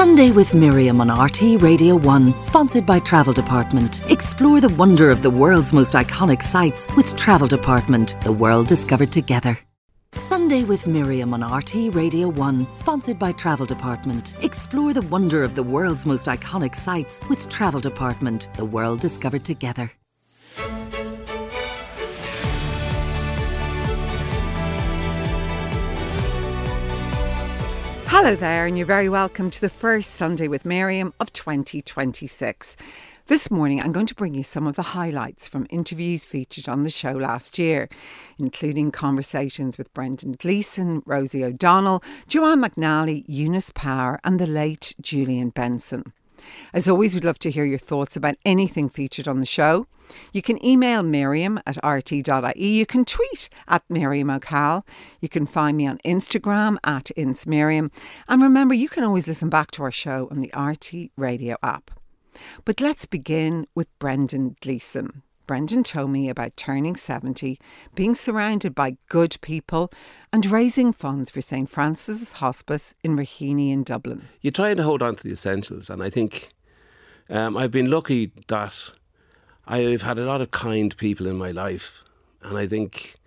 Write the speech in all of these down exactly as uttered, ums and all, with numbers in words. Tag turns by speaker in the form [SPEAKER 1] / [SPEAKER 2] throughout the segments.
[SPEAKER 1] Sunday with Miriam on R T Radio one, sponsored by Travel Department. Explore the wonder of the world's most iconic sites with Travel Department, the world discovered together. Sunday with Miriam on R T Radio one, sponsored by Travel Department. Explore the wonder of the world's most iconic sites with Travel Department, the world discovered together.
[SPEAKER 2] Hello there, and you're very welcome to the first Sunday with Miriam of twenty twenty-six. This morning I'm going to bring you some of the highlights from interviews featured on the show last year, including conversations with Brendan Gleeson, Rosie O'Donnell, Joanne McNally, Eunice Power and the late Julian Benson. As always, we'd love to hear your thoughts about anything featured on the show. You can email Miriam at r t dot i e. You can tweet at Miriam O'Cal. You can find me on Instagram at InsMiriam. And remember, you can always listen back to our show on the R T Radio app. But let's begin with Brendan Gleeson. Brendan told me about turning seventy, being surrounded by good people and raising funds for St Francis Hospice in Raheny in Dublin.
[SPEAKER 3] You try to hold on to the essentials, and I think um, I've been lucky that I've had a lot of kind people in my life, and I think,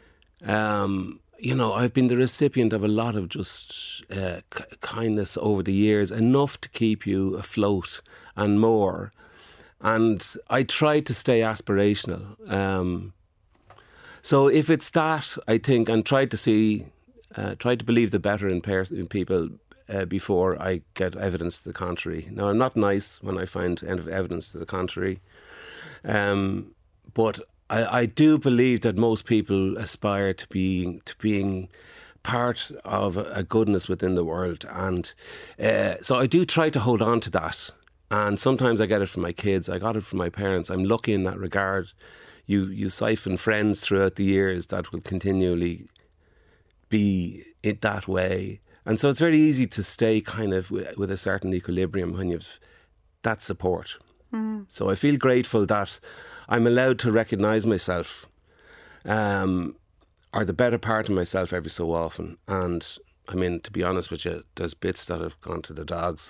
[SPEAKER 3] um, you know, I've been the recipient of a lot of just uh, k- kindness over the years, enough to keep you afloat and more. And I try to stay aspirational. Um, so if it's that, I think, and try to see, uh, try to believe the better in, pers- in people uh, before I get evidence to the contrary. Now, I'm not nice when I find evidence to the contrary. Um, but I, I do believe that most people aspire to being to being part of a, a goodness within the world, and uh, so I do try to hold on to that. And sometimes I get it from my kids. I got it from my parents. I'm lucky in that regard. You you siphon friends throughout the years that will continually be it that way, and so it's very easy to stay kind of with, with a certain equilibrium when you've that support. So I feel grateful that I'm allowed to recognise myself, um, or the better part of myself every so often. And I mean, to be honest with you, there's bits that have gone to the dogs.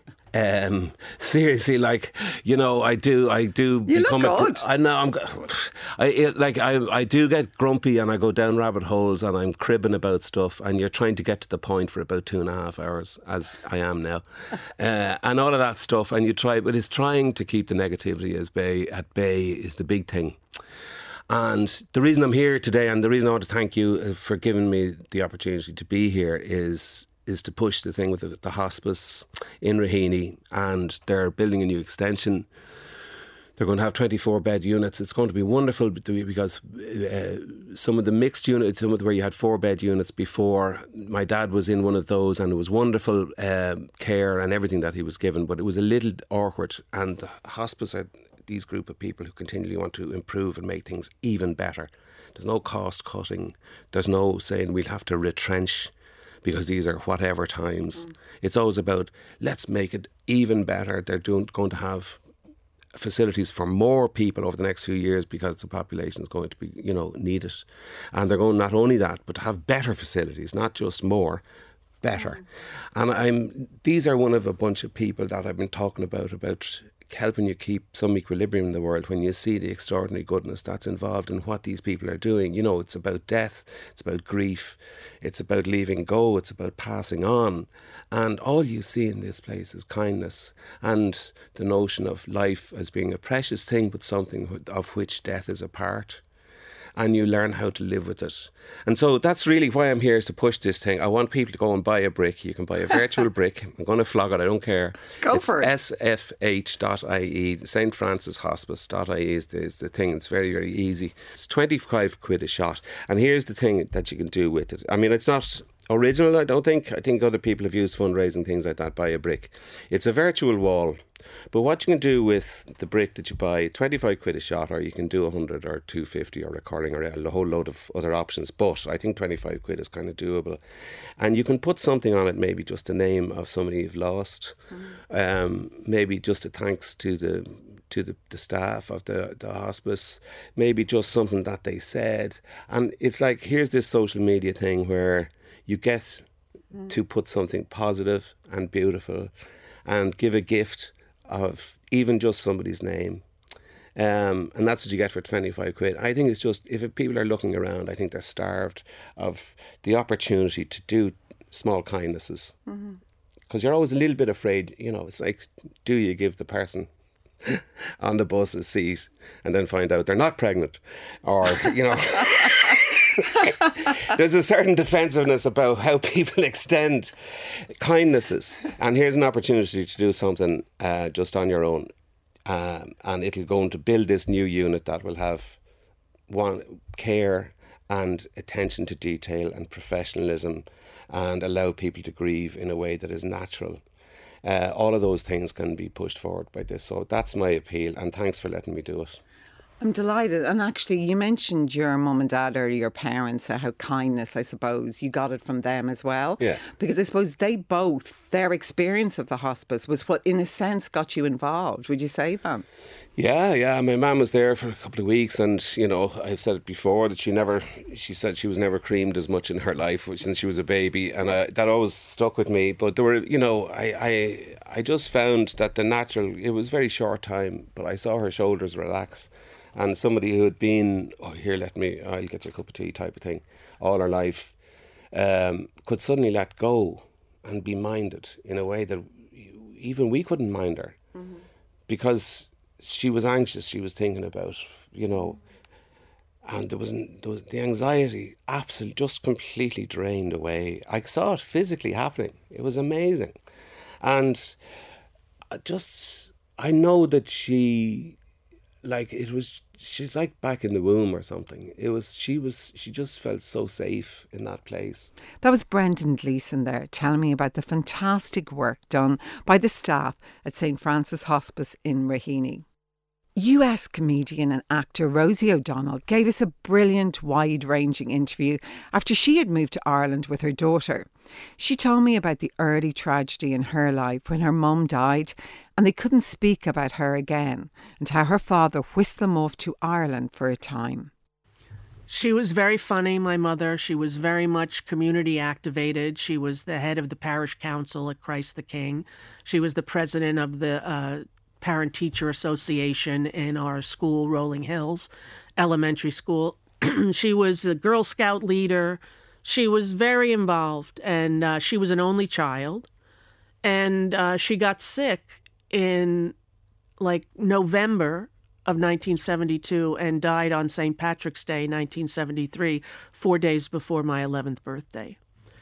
[SPEAKER 3] Um, seriously, like, you know, I do, I do
[SPEAKER 2] you
[SPEAKER 3] become
[SPEAKER 2] look
[SPEAKER 3] a,
[SPEAKER 2] good.
[SPEAKER 3] I know, I'm, I it, like, I, I do get grumpy and I go down rabbit holes and I'm cribbing about stuff, and you're trying to get to the point for about two and a half hours, as I am now, uh, and all of that stuff. And you try, but it's trying to keep the negativity as bay at bay is the big thing. And the reason I'm here today, and the reason I want to thank you for giving me the opportunity to be here, is is to push the thing with the, the hospice in Raheny, and they're building a new extension. They're going to have twenty-four bed units. It's going to be wonderful because uh, some of the mixed units, some of the, where you had four bed units before, my dad was in one of those, and it was wonderful uh, care and everything that he was given, but it was a little awkward. And the hospice are these group of people who continually want to improve and make things even better. There's no cost cutting. There's no saying we'll have to retrench because these are whatever times. Mm. It's always about, let's make it even better. They're doing, going to have facilities for more people over the next few years because the population is going to be, you know, need it. And they're going not only that, but to have better facilities, not just more, better. Mm. And I'm. These are one of a bunch of people that I've been talking about, about helping you keep some equilibrium in the world when you see the extraordinary goodness that's involved in what these people are doing. You know, it's about death, it's about grief, it's about leaving go, it's about passing on. And all you see in this place is kindness and the notion of life as being a precious thing, but something of which death is a part. And you learn how to live with it. And so that's really why I'm here, is to push this thing. I want people to go and buy a brick. You can buy a virtual brick. I'm going to flog it, I don't care.
[SPEAKER 2] Go
[SPEAKER 3] it's
[SPEAKER 2] for it.
[SPEAKER 3] S F H dot I E, St Francis Hospice dot I E is the, is the thing. It's very, very easy. It's twenty-five quid a shot. And here's the thing that you can do with it. I mean, it's not original, I don't think. I think other people have used fundraising things like that, buy a brick. It's a virtual wall. But what you can do with the brick that you buy, twenty-five quid a shot, or you can do one hundred or two fifty or recording or a whole load of other options. But I think twenty-five quid is kind of doable. And you can put something on it, maybe just the name of somebody you've lost, mm. um, maybe just a thanks to the to the, the staff of the, the hospice, maybe just something that they said. And it's like, here's this social media thing where you get mm. to put something positive and beautiful and give a gift of even just somebody's name. Um, and that's what you get for twenty-five quid. I think it's just, if people are looking around, I think they're starved of the opportunity to do small kindnesses. Because mm-hmm. you're always a little bit afraid, you know, it's like, do you give the person on the bus a seat and then find out they're not pregnant? Or, you know... There's a certain defensiveness about how people extend kindnesses. And here's an opportunity to do something uh, just on your own. Um, and it'll go on to build this new unit that will have one care and attention to detail and professionalism and allow people to grieve in a way that is natural. Uh, all of those things can be pushed forward by this. So that's my appeal, and thanks for letting me do it.
[SPEAKER 2] I'm delighted. And actually, you mentioned your mum and dad or your parents, uh, how kindness, I suppose, you got it from them as well.
[SPEAKER 3] Yeah.
[SPEAKER 2] Because I suppose they both, their experience of the hospice was what, in a sense, got you involved. Would you say that?
[SPEAKER 3] Yeah, yeah. My mum was there for a couple of weeks, and, you know, I've said it before that she never, she said she was never creamed as much in her life since she was a baby, and I, that always stuck with me. But there were, you know, I, I, I just found that the natural, it was very short time, but I saw her shoulders relax. And somebody who had been, oh, here, let me, I'll get you a cup of tea type of thing, all her life, um, could suddenly let go and be minded in a way that even we couldn't mind her. Mm-hmm. Because she was anxious, she was thinking about, you know, and there was, there was the anxiety absolutely just completely drained away. I saw it physically happening. It was amazing. And I just, I know that she... Like it was, she's like back in the womb or something. It was, she was, she just felt so safe in that place.
[SPEAKER 2] That was Brendan Gleeson there telling me about the fantastic work done by the staff at Saint Francis Hospice in Raheny. U S comedian and actor Rosie O'Donnell gave us a brilliant, wide-ranging interview after she had moved to Ireland with her daughter. She told me about the early tragedy in her life when her mum died and they couldn't speak about her again, and how her father whisked them off to Ireland for a time.
[SPEAKER 4] She was very funny, my mother. She was very much community activated. She was the head of the parish council at Christ the King. She was the president of the uh, Parent-Teacher Association in our school, Rolling Hills Elementary School. She was a Girl Scout leader. She was very involved, and uh, she was an only child. And uh, she got sick in like November of nineteen seventy-two and died on Saint Patrick's Day, nineteen seventy-three, four days before my eleventh birthday.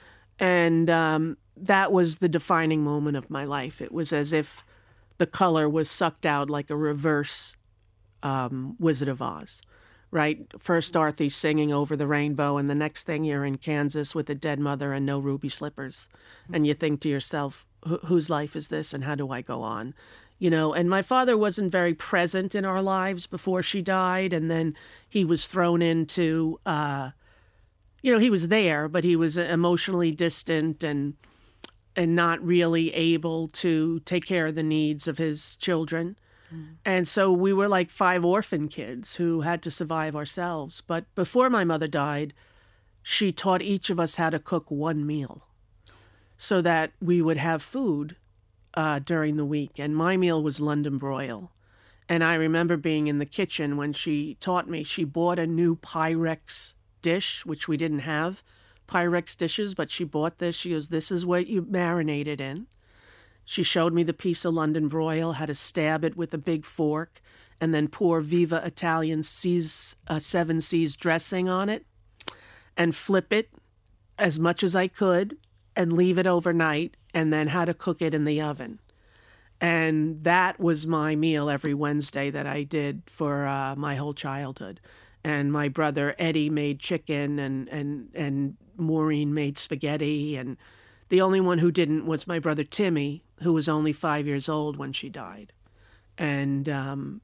[SPEAKER 4] And um, that was the defining moment of my life. It was as if the color was sucked out like a reverse um, Wizard of Oz, right? First Dorothy singing Over the Rainbow, and the next thing you're in Kansas with a dead mother and no ruby slippers. And you think to yourself, whose life is this and how do I go on? You know, and my father wasn't very present in our lives before she died. And then he was thrown into, uh, you know, he was there, but he was emotionally distant and and not really able to take care of the needs of his children. Mm. And so we were like five orphan kids who had to survive ourselves. But before my mother died, she taught each of us how to cook one meal so that we would have food uh, during the week. And my meal was London broil. And I remember being in the kitchen when she taught me. She bought a new Pyrex dish, which we didn't have Pyrex dishes, but she bought this. She goes, this is what you marinate it in. She showed me the piece of London broil, how to stab it with a big fork, and then pour Viva Italian C's, uh, Seven Seas dressing on it, and flip it as much as I could, and leave it overnight, and then how to cook it in the oven. And that was my meal every Wednesday that I did for uh, my whole childhood. And my brother Eddie made chicken, and, and, and Maureen made spaghetti. And the only one who didn't was my brother Timmy, who was only five years old when she died. And um,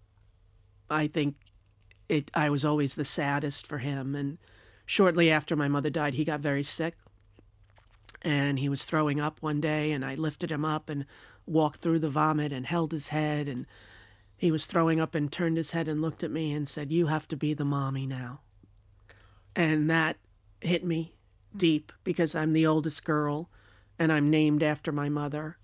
[SPEAKER 4] I think it. I was always the saddest for him. And shortly after my mother died, he got very sick. And he was throwing up one day, and I lifted him up and walked through the vomit and held his head, and he was throwing up and turned his head and looked at me and said, you have to be the mommy now. And that hit me deep because I'm the oldest girl and I'm named after my mother.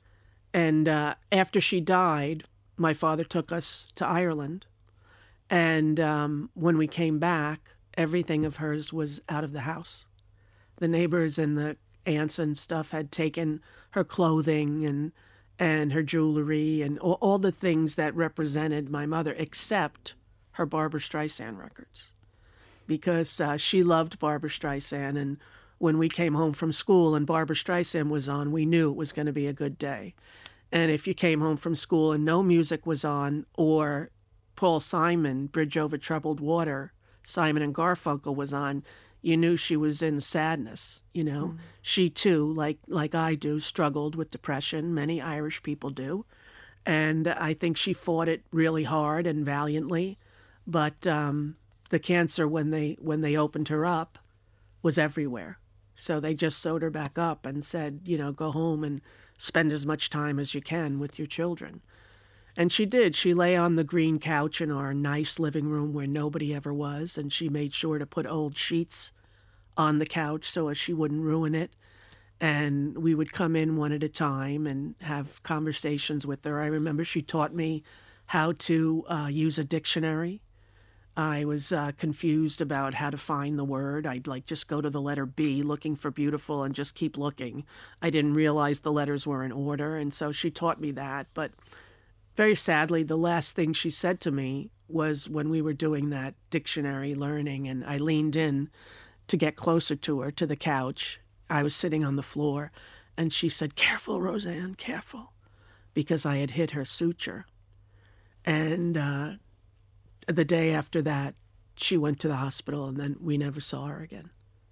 [SPEAKER 4] And uh, after she died, my father took us to Ireland. And um, when we came back, everything of hers was out of the house. The neighbors and the aunts and stuff had taken her clothing and and her jewelry and all, all the things that represented my mother, except her Barbra Streisand records. Because uh, she loved Barbra Streisand, and when we came home from school and Barbra Streisand was on, we knew it was going to be a good day. And if you came home from school and no music was on, or Paul Simon, Bridge Over Troubled Water, Simon and Garfunkel was on, you knew she was in sadness, you know. Mm. She, too, like like I do, struggled with depression. Many Irish people do. And I think she fought it really hard and valiantly. But um, the cancer, when they when they opened her up, was everywhere. So they just sewed her back up and said, you know, go home and spend as much time as you can with your children. And she did. She lay on the green couch in our nice living room where nobody ever was, and she made sure to put old sheets on the couch so as she wouldn't ruin it. And we would come in one at a time and have conversations with her. I remember she taught me how to uh, use a dictionary. I was uh, confused about how to find the word. I'd like just go to the letter B, looking for beautiful, and just keep looking. I didn't realize the letters were in order, and so she taught me that. But very sadly, the last thing she said to me was when we were doing that dictionary learning, and I leaned in to get closer to her, to the couch. I was sitting on the floor, and she said, "Careful, Roseanne, careful," because I had hit her suture. And uh, the day after that, she went to the hospital, and then we never saw her again.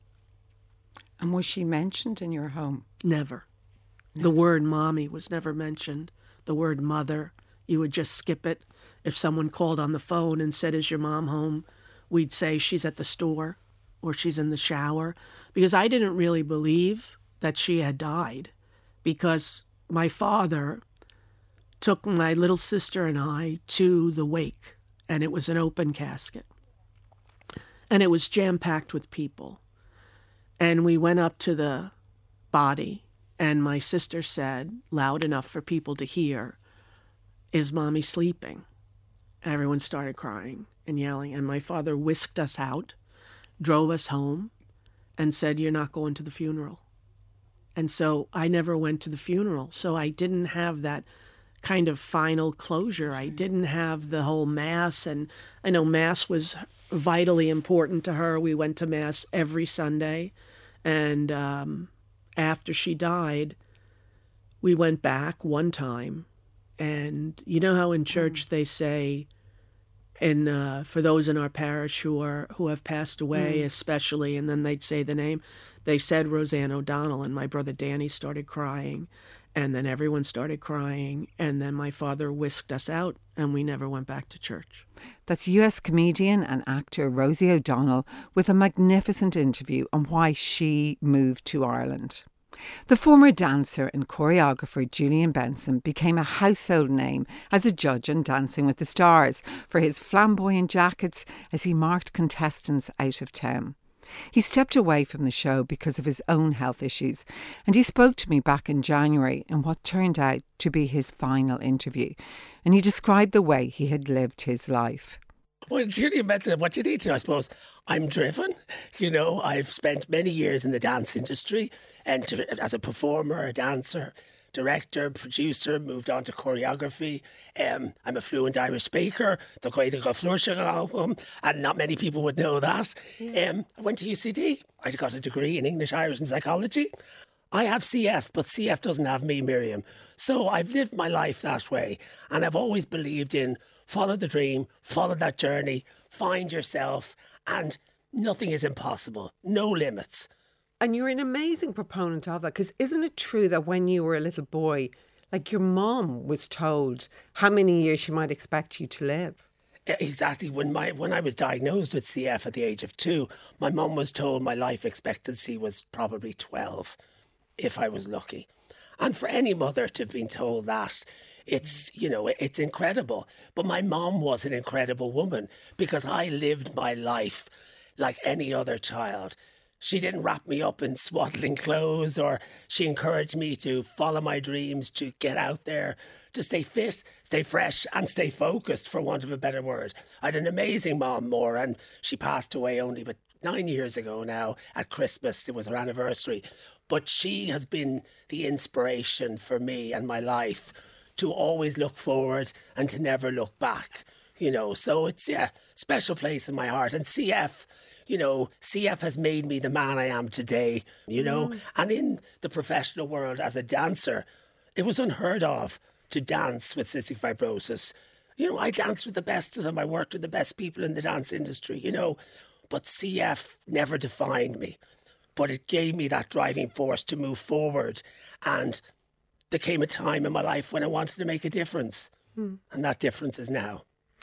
[SPEAKER 2] And was she mentioned in your home?
[SPEAKER 4] Never. No. The word mommy was never mentioned. The word mother, you would just skip it. If someone called on the phone and said, "Is your mom home?" we'd say she's at the store or she's in the shower, because I didn't really believe that she had died, because my father took my little sister and I to the wake, and it was an open casket. And it was jam-packed with people. And we went up to the body, and my sister said, loud enough for people to hear, "Is Mommy sleeping?" Everyone started crying and yelling, and my father whisked us out, drove us home, and said, "You're not going to the funeral." And so I never went to the funeral. So I didn't have that kind of final closure. I didn't have the whole Mass, and I know Mass was vitally important to her. We went to Mass every Sunday, and um, after she died, we went back one time, and you know how in church they say, and uh, for those in our parish who are who have passed away, mm. especially, and then they'd say the name, they said Roseanne O'Donnell, and my brother Danny started crying, and then everyone started crying, and then my father whisked us out, and we never went back to church.
[SPEAKER 2] That's U S comedian and actor Rosie O'Donnell with a magnificent interview on why she moved to Ireland. The former dancer and choreographer Julian Benson became a household name as a judge on Dancing with the Stars for his flamboyant jackets as he marked contestants out of town. He stepped away from the show because of his own health issues, and he spoke to me back in January in what turned out to be his final interview, and he described the way he had lived his life.
[SPEAKER 5] Well, Julian Benson, what you need to know, I suppose, I'm driven. You know, I've spent many years in the dance industry, and to, as a performer, a dancer, director, producer, moved on to choreography. Um, I'm a fluent Irish speaker, the Gaeilge Fluirse album, and not many people would know that. Yeah. Um, I went to U C D. I got a degree in English, Irish and psychology. I have C F, but C F doesn't have me, Miriam. So I've lived my life that way, and I've always believed in follow the dream, follow that journey, find yourself, and nothing is impossible, no limits.
[SPEAKER 2] And you're an amazing proponent of that, because isn't it true that when you were a little boy, like your mom was told how many years she might expect you to live?
[SPEAKER 5] Exactly. When my when I was diagnosed with C F at the age of two, my mum was told my life expectancy was probably twelve, if I was lucky. And for any mother to have been told that, it's, you know, it's incredible. But my mom was an incredible woman, because I lived my life like any other child. she didn't wrap me up in swaddling clothes, or she encouraged me to follow my dreams, to get out there, to stay fit, stay fresh and stay focused, for want of a better word. I had an amazing mom, Maura, and she passed away only but nine years ago now at Christmas. It was her anniversary. But she has been the inspiration for me and my life to always look forward and to never look back. You know, so it's yeah, special place in my heart. And C F, you know, C F has made me the man I am today, you know. Mm. And in the professional world as a dancer, it was unheard of to dance with cystic fibrosis. You know, I danced with the best of them. I worked with the best people in the dance industry, you know. But C F never defined me. But it gave me that driving force to move forward. And there came a time in my life when I wanted to make a difference. Mm. And that difference is now.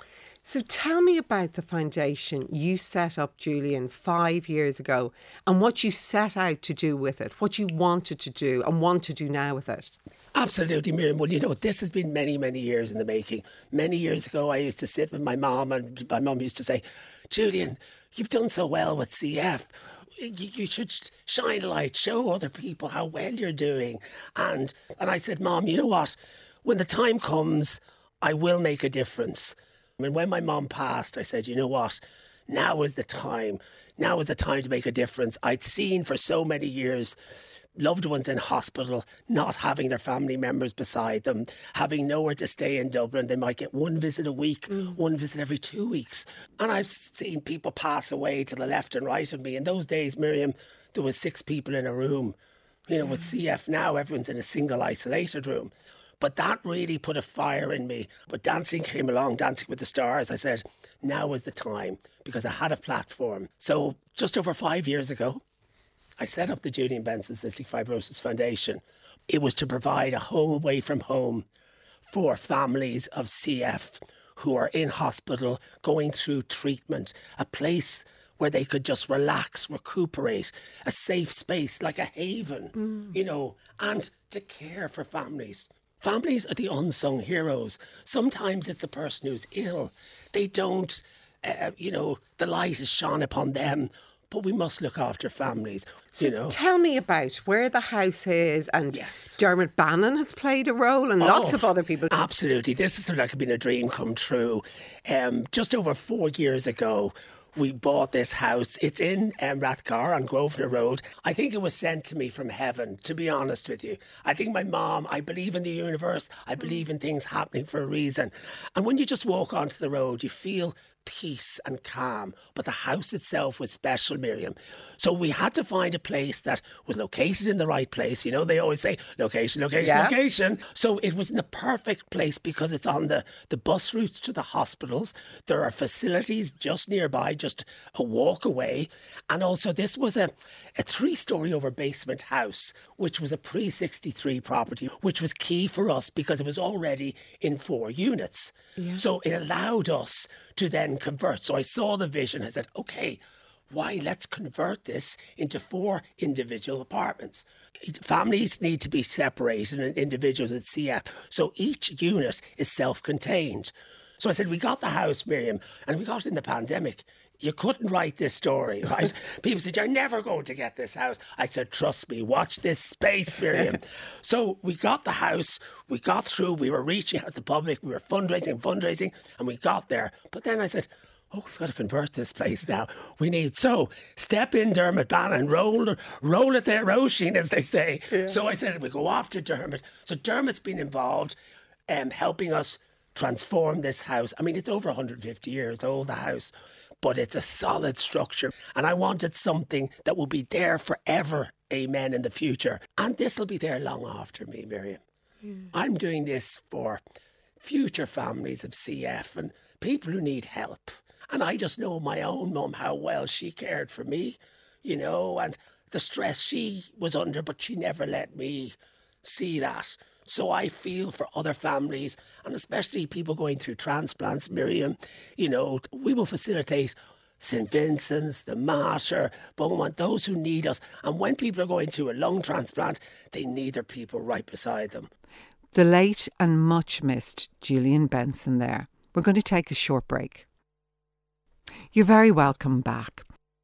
[SPEAKER 2] So tell me about the foundation you set up, Julian, five years ago, and what you set out to do with it, what you wanted to do and want to do now with it.
[SPEAKER 5] Absolutely, Miriam. Well, you know, this has been many, many years in the making. Many years ago, I used to sit with my mum, and my mum used to say, Julian, you've done so well with C F. You, you should shine a light, show other people how well you're doing. And, and I said, Mum, you know what? When the time comes, I will make a difference. And when my mum passed, I said, you know what? Now is the time. Now is the time to make a difference. I'd seen for so many years loved ones in hospital, not having their family members beside them, having nowhere to stay in Dublin. They might get one visit a week, mm. one visit every two weeks. And I've seen people pass away to the left and right of me. In those days, Miriam, there was six people in a room. You know, with C F now, everyone's in a single isolated room. But that really put a fire in me. But dancing came along, Dancing with the Stars. I said, now is the time, because I had a platform. So just over five years ago, I set up the Julian Benson Cystic Fibrosis Foundation. It was to provide a home away from home for families of C F who are in hospital, going through treatment, a place where they could just relax, recuperate, a safe space, like a haven, mm. you know, and to care for families. Families are the unsung heroes. Sometimes it's the person who's ill. They don't, uh, you know, the light is shone upon them. But we must look after families, you know.
[SPEAKER 2] Tell me about where the house is, and yes. Dermot Bannon has played a role, and
[SPEAKER 5] oh,
[SPEAKER 2] lots of other people.
[SPEAKER 5] Absolutely. This has like been a dream come true. Um, just over four years ago, we bought this house. It's in um, Rathgar on Grosvenor Road. I think it was sent to me from heaven, to be honest with you. I think my mom, I believe in the universe. I believe in things happening for a reason. And when you just walk onto the road, you feel peace and calm. But the house itself was special, Miriam. So we had to find a place that was located in the right place. You know, they always say location, location, yeah. location. So it was in the perfect place because it's on the, the bus routes to the hospitals. There are facilities just nearby, just a walk away. And also this was a, a three-storey over basement house, which was a pre sixty-three property, which was key for us because it was already in four units. Yeah. So it allowed us to then convert. So I saw the vision. I said, okay, why let's convert this into four individual apartments. Families need to be separated and individuals with C F. So each unit is self-contained. So I said, we got the house, Miriam, and we got it in the pandemic. You couldn't write this story, right? People said, you're never going to get this house. I said, trust me, watch this space, Miriam. So we got the house, we got through, we were reaching out to the public, we were fundraising, fundraising, and we got there. But then I said, oh, we've got to convert this place now. We need, so step in, Dermot Bannon, roll, roll it there, Roisin, as they say. Yeah. So I said, we go off to Dermot. So Dermot's been involved um, helping us transform this house. I mean, it's over one hundred fifty years old, the house. But it's a solid structure. And I wanted something that will be there forever, amen, in the future. And this will be there long after me, Miriam. Mm. I'm doing this for future families of C F and people who need help. And I just know my own mum, how well she cared for me, you know, and the stress she was under, but she never let me see that. So I feel for other families, and especially people going through transplants, Miriam. You know, we will facilitate Saint Vincent's, the Mater, Beaumont, those who need us. And when people are going through a lung transplant, they need their people right beside them.
[SPEAKER 2] The late and much missed Julian Benson there. We're going to take a short break. You're very welcome back.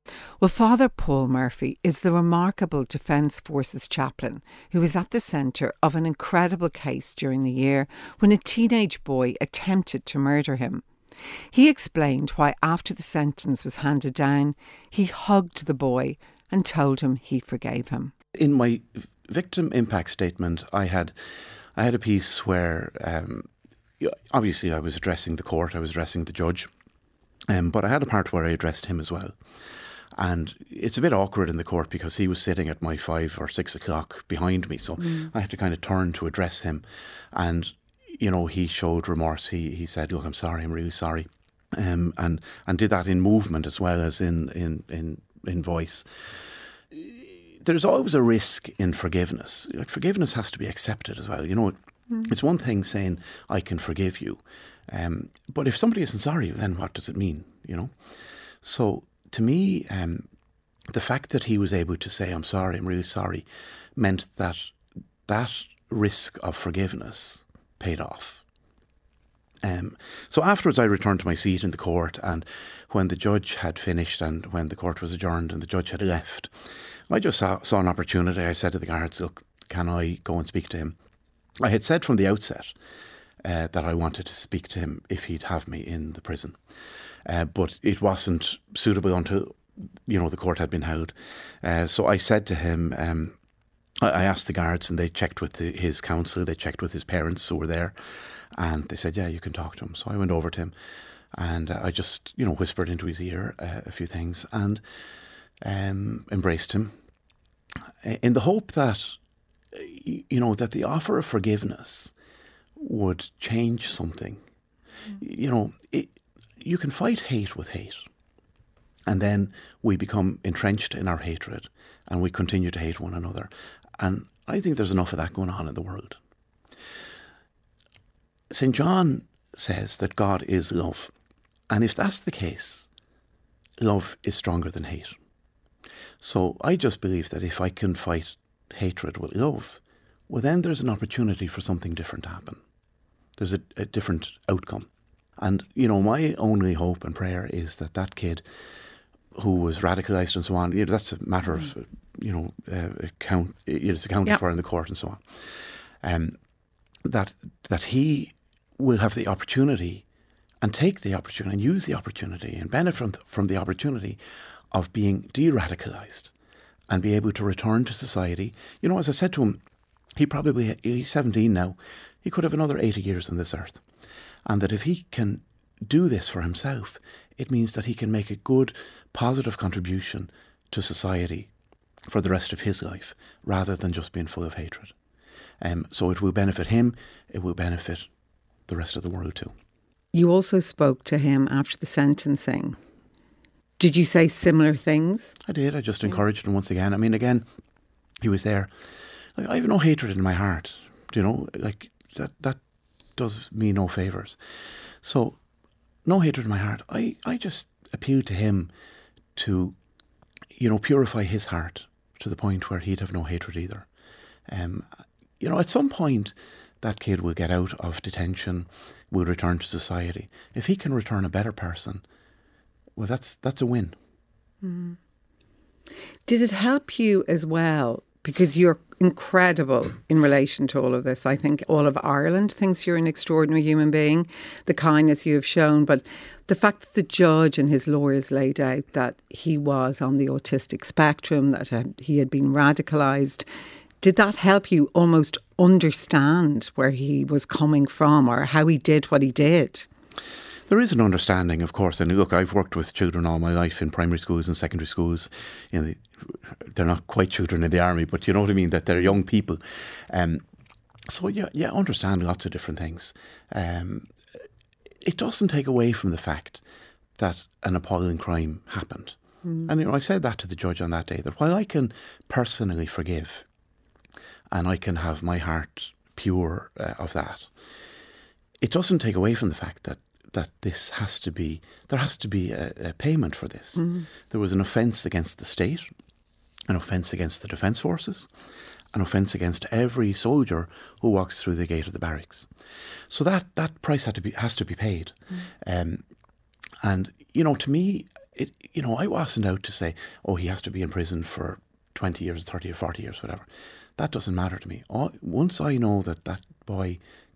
[SPEAKER 2] Well, Father Paul Murphy is the remarkable Defence Forces chaplain who was at the centre of an incredible case during the year when a teenage boy attempted to murder him. He explained why after the sentence was handed down, he hugged the boy and told him he forgave him.
[SPEAKER 6] In my victim impact statement, I had I had a piece where um, obviously I was addressing the court, I was addressing the judge, um, but I had a part where I addressed him as well. And it's a bit awkward in the court because he was sitting at my five or six o'clock behind me. So mm. I had to kind of turn to address him. And, you know, he showed remorse. He he said, look, I'm sorry, I'm really sorry. Um, and, and did that in movement as well as in, in, in, in voice. There's always a risk in forgiveness. Like, forgiveness has to be accepted as well. You know, mm. it's one thing saying, I can forgive you. Um, but if somebody isn't sorry, then what does it mean, you know? So... To me, um, the fact that he was able to say, I'm sorry, I'm really sorry, meant that that risk of forgiveness paid off. Um, so afterwards I returned to my seat in the court, and when the judge had finished and when the court was adjourned and the judge had left, I just saw, saw an opportunity. I said to the guards, look, can I go and speak to him? I had said from the outset uh, that I wanted to speak to him if he'd have me in the prison. Uh, but it wasn't suitable until, you know, the court had been held. Uh, so I said to him, um, I, I asked the guards, and they checked with the, his counsel, they checked with his parents who were there, and they said, yeah, you can talk to him. So I went over to him, and uh, I just, you know, whispered into his ear uh, a few things, and um, embraced him, in the hope that, you know, that the offer of forgiveness would change something. Mm. You know, it, you can fight hate with hate, and then we become entrenched in our hatred and we continue to hate one another. And I think there's enough of that going on in the world. Saint John says that God is love. And if that's the case, love is stronger than hate. So I just believe that if I can fight hatred with love, well, then there's an opportunity for something different to happen. There's a, a different outcome. And, you know, my only hope and prayer is that that kid who was radicalised and so on, you know, that's a matter of, you know, uh, account, it's accounted yep. for in the court and so on, um, that that he will have the opportunity and take the opportunity and use the opportunity and benefit from, from the opportunity of being de-radicalised and be able to return to society. You know, as I said to him, he probably, he's seventeen now, he could have another eighty years on this earth. And that if he can do this for himself, it means that he can make a good, positive contribution to society for the rest of his life, rather than just being full of hatred. Um, so it will benefit him, it will benefit the rest of the world too.
[SPEAKER 2] You also spoke to him after the sentencing. Did you say similar things?
[SPEAKER 6] I did. I just encouraged him once again. I mean, again, he was there. I have no hatred in my heart, you know, like that, that does me no favours. So, no hatred in my heart. I, I just appealed to him to, you know, purify his heart to the point where he'd have no hatred either. Um, you know, at some point, that kid will get out of detention, will return to society. If he can return a better person, well, that's that's a win.
[SPEAKER 2] Mm. Did it help you as well? Because you're incredible in relation to all of this. I think all of Ireland thinks you're an extraordinary human being, the kindness you have shown. But the fact that the judge and his lawyers laid out that he was on the autistic spectrum, that uh, he had been radicalised, did that help you almost understand where he was coming from or how he did what he did?
[SPEAKER 6] There is an understanding, of course. And look, I've worked with children all my life in primary schools and secondary schools. You know, they're not quite children in the army, but you know what I mean, that they're young people. Um, so, yeah, yeah, understand lots of different things. Um, it doesn't take away from the fact that an appalling crime happened. Mm. And, you know, I said that to the judge on that day, that while I can personally forgive and I can have my heart pure uh, of that, it doesn't take away from the fact that that this has to be, there has to be a, a payment for this. Mm. There was an offence against the state, an offence against the Defence Forces, an offence against every soldier who walks through the gate of the barracks. So that, that price had to be, has to be paid. Mm. Um, and, you know, to me, it, you know, I wasn't out to say, oh, he has to be in prison for twenty years, thirty or forty years, whatever. That doesn't matter to me. All, once I know that that boy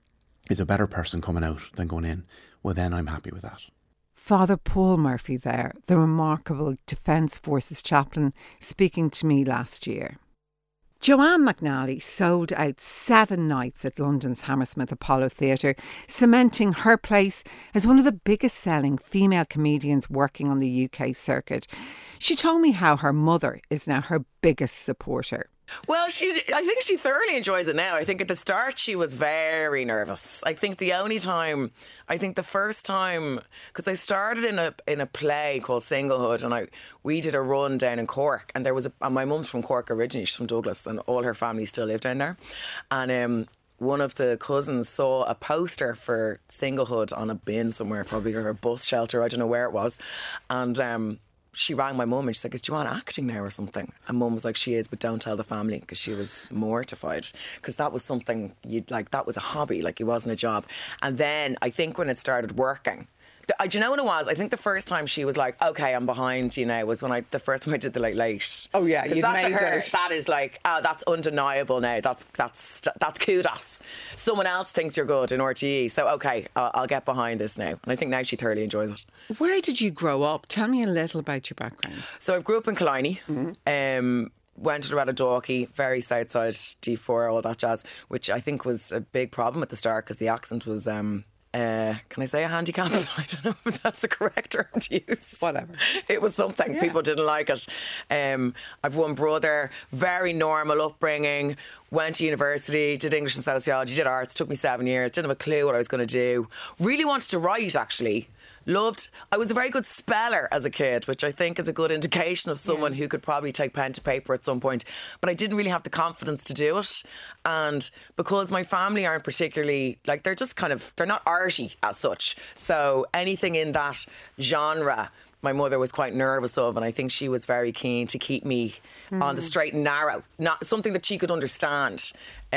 [SPEAKER 6] is a better person coming out than going in, well, then I'm happy with that.
[SPEAKER 2] Father Paul Murphy there, the remarkable Defence Forces chaplain, speaking to me last year. Joanne McNally sold out seven nights at London's Hammersmith Apollo Theatre, cementing her place as one of the biggest selling female comedians working on the U K circuit. She told me how her mother is now her biggest supporter.
[SPEAKER 7] Well, she, I think she thoroughly enjoys it now. I think at the start she was very nervous. I think the only time, I think the first time, because I started in a in a play called Singlehood, and I we did a run down in Cork, and there was a, and my mum's from Cork originally, she's from Douglas, and all her family still live down there, and um. one of the cousins saw a poster for Singlehood on a bin somewhere, probably or a bus shelter, I don't know where it was, and um. she rang my mum and she's like, is Joanne acting now or something? And mum was like, she is, but don't tell the family, because she was mortified, because that was something you'd like, that was a hobby, like it wasn't a job. And then I think when it started working, the, do you know what it was? I think the first time she was like, okay, I'm behind you now, was when I, the first time I did the Late Late.
[SPEAKER 2] Oh yeah, you
[SPEAKER 7] that
[SPEAKER 2] made
[SPEAKER 7] to her,
[SPEAKER 2] it.
[SPEAKER 7] that is like, oh, that's undeniable now. That's that's that's kudos. Someone else thinks you're good in R T E, so okay, I'll, I'll get behind this now. And I think now she thoroughly enjoys it.
[SPEAKER 2] Where did you grow up? Tell me a little about your background.
[SPEAKER 7] So I grew up in Killiney. Mm-hmm. Um, went to Loretta Dalkey, very south side, D four, all that jazz, which I think was a big problem at the start because the accent was... Um, Uh, can I say a handicap? I don't know if that's the correct term to use.
[SPEAKER 2] Whatever.
[SPEAKER 7] It was something. Yeah. People didn't like it. Um, I've one brother, very normal upbringing, went to university, did English and sociology, did arts, took me seven years, didn't have a clue what I was going to do. Really wanted to write, actually. Loved, I was a very good speller as a kid, which I think is a good indication of someone yeah. who could probably take pen to paper at some point. But I didn't really have the confidence to do it. And because my family aren't particularly, like, they're just kind of, they're not arty as such. So anything in that genre, my mother was quite nervous of, and I think she was very keen to keep me mm. on the straight and narrow, not something that she could understand.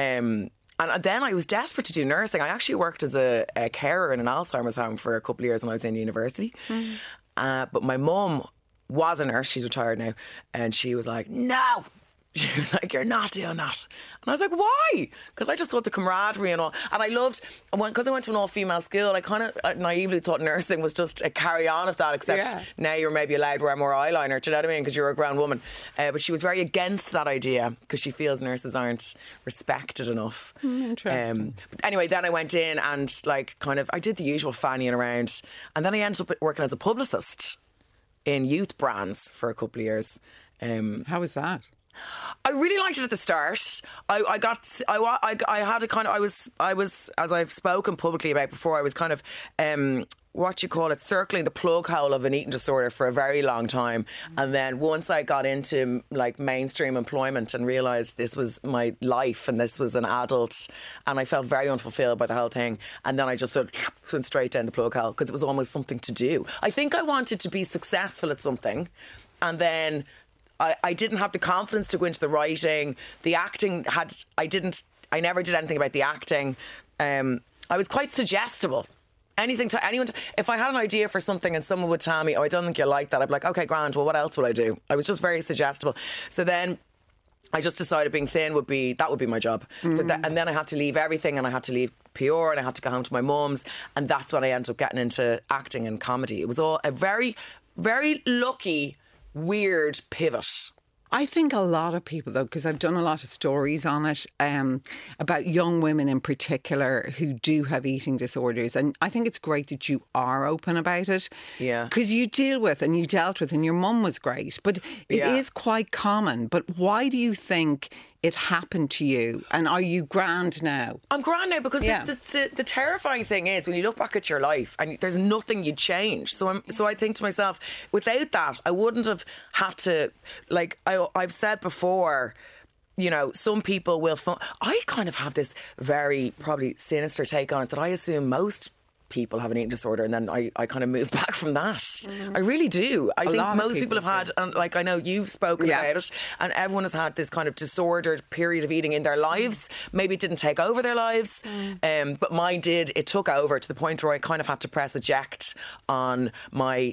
[SPEAKER 7] Um And then I was desperate to do nursing. I actually worked as a, a carer in an Alzheimer's home for a couple of years when I was in university. Mm. Uh, but my mum was a nurse. She's retired now. And she was like, no. She was like, you're not doing that. And I was like, why? Because I just thought the camaraderie and all. And I loved, because I went to an all-female school, I kind of naively thought nursing was just a carry-on of that, except yeah. now you're maybe allowed to wear more eyeliner, do you know what I mean? Because you're a grown woman. Uh, but she was very against that idea because she feels nurses aren't respected enough.
[SPEAKER 2] Mm, interesting. Um,
[SPEAKER 7] but anyway, then I went in and like kind of, I did the usual fannying around. And then I ended up working as a publicist in youth brands for a couple of years. Um,
[SPEAKER 2] How was that?
[SPEAKER 7] I really liked it at the start. I, I got, I, I, I had a kind of, I was, I was, as I've spoken publicly about before, I was kind of, um, what you call it, circling the plug hole of an eating disorder for a very long time. And then once I got into like mainstream employment and realised this was my life and this was an adult, and I felt very unfulfilled by the whole thing. And then I just sort of went straight down the plug hole because it was almost something to do. I think I wanted to be successful at something, and then I, I didn't have the confidence to go into the writing. The acting had, I didn't, I never did anything about the acting. Um, I was quite suggestible. Anything to anyone, to, if I had an idea for something and someone would tell me, oh, I don't think you like that, I'd be like, okay, grand, well, what else will I do? I was just very suggestible. So then I just decided being thin would be, that would be my job. Mm. So that, and then I had to leave everything, and I had to leave P R, and I had to go home to my mum's, and that's when I ended up getting into acting and comedy. It was all a very, very lucky, weird pivot.
[SPEAKER 2] I think a lot of people, though, because I've done a lot of stories on it, um, about young women in particular who do have eating disorders. And I think it's great that you are open about it.
[SPEAKER 7] Yeah.
[SPEAKER 2] Because you deal with and you dealt with, and your mum was great. But it
[SPEAKER 7] yeah.
[SPEAKER 2] is quite common. But why do you think it happened to you? And are you grand now?
[SPEAKER 7] I'm grand now because yeah. the, the, the terrifying thing is when you look back at your life and there's nothing you'd change. So I'm, so I think to myself, without that, I wouldn't have had to, like I, I've said before, you know, some people will... Fun- I kind of have this very probably sinister take on it that I assume most people have an eating disorder, and then I, I kind of move back from that. Mm. I really do. I a think most people, people have had, and like I know you've spoken yeah. about it, and everyone has had this kind of disordered period of eating in their lives. Mm. Maybe it didn't take over their lives, mm. um, but mine did. It took over to the point where I kind of had to press eject on my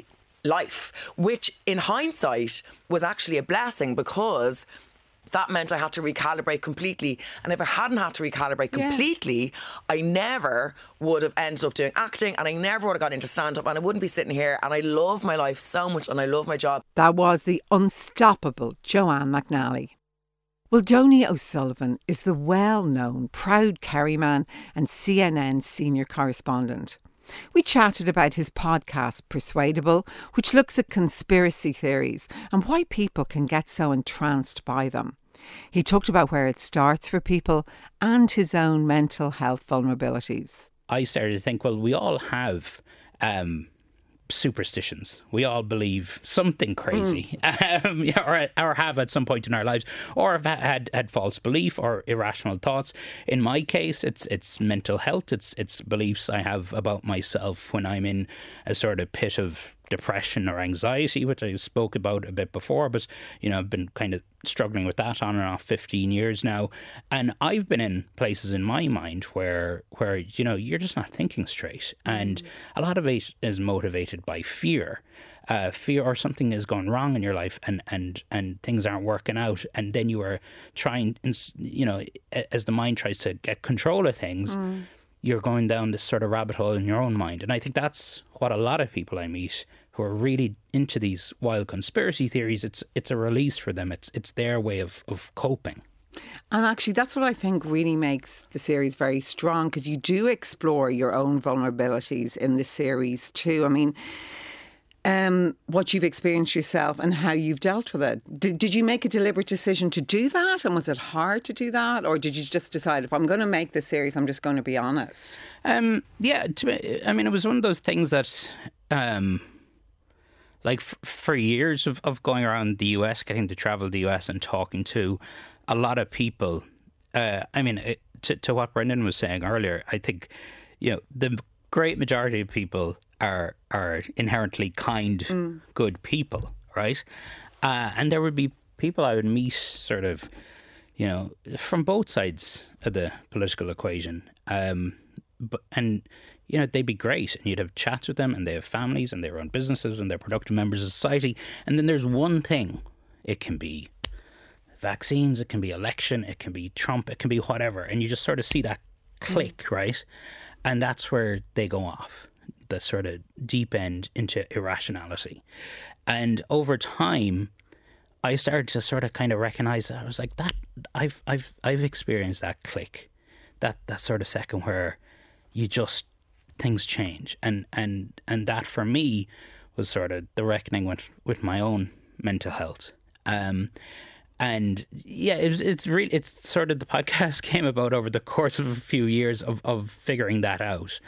[SPEAKER 7] life, which in hindsight was actually a blessing, because that meant I had to recalibrate completely. And if I hadn't had to recalibrate completely, yeah. I never would have ended up doing acting, and I never would have got into stand-up, and I wouldn't be sitting here. And I love my life so much, and I love my job.
[SPEAKER 2] That was the unstoppable Joanne McNally. Well, Donie O'Sullivan is the well-known proud Kerryman and C N N senior correspondent. We chatted about his podcast, Persuadable, which looks at conspiracy theories and why people can get so entranced by them. He talked about where it starts for people and his own mental health vulnerabilities.
[SPEAKER 8] I started to think, well, we all have um, superstitions. We all believe something crazy, mm. um, or, or have at some point in our lives, or have had had false belief or irrational thoughts. In my case, it's it's mental health. It's it's beliefs I have about myself when I'm in a sort of pit of depression or anxiety, which I spoke about a bit before. But you know, I've been kind of struggling with that on and off fifteen years now, and I've been in places in my mind where where you know you're just not thinking straight, and a lot of it is motivated by fear. Uh, fear or something is going wrong in your life, and, and, and things aren't working out, and then you are trying, you know, as the mind tries to get control of things, mm. you're going down this sort of rabbit hole in your own mind. And I think that's what a lot of people I meet who are really into these wild conspiracy theories, it's it's a release for them. It's it's their way of, of coping.
[SPEAKER 2] And actually, that's what I think really makes the series very strong, because you do explore your own vulnerabilities in the series too. I mean, um, what you've experienced yourself and how you've dealt with it. Did, did you make a deliberate decision to do that? And was it hard to do that? Or did you just decide, if I'm going to make this series, I'm just going to be honest? Um,
[SPEAKER 8] yeah, to, I mean, it was one of those things that... Um, Like f- for years of, of going around the U S, getting to travel the U S and talking to a lot of people. Uh, I mean, it, to, to what Brendan was saying earlier, I think, you know, the great majority of people are are inherently kind, mm. good people, right? Uh, and there would be people I would meet sort of, you know, from both sides of the political equation. Um, but and... you know, they'd be great, and you'd have chats with them, and they have families, and they run businesses, and they're productive members of society. And then there's one thing. It can be vaccines, it can be election, it can be Trump, it can be whatever. And you just sort of see that click, mm. right? And that's where they go off, the sort of deep end into irrationality. And over time, I started to sort of kind of recognise that. I was like, that I've I've I've experienced that click, that that sort of second where you just things change, and and and that for me was sort of the reckoning with with my own mental health. Um, and yeah, it was, it's really it's sort of the podcast came about over the course of a few years of of figuring that out.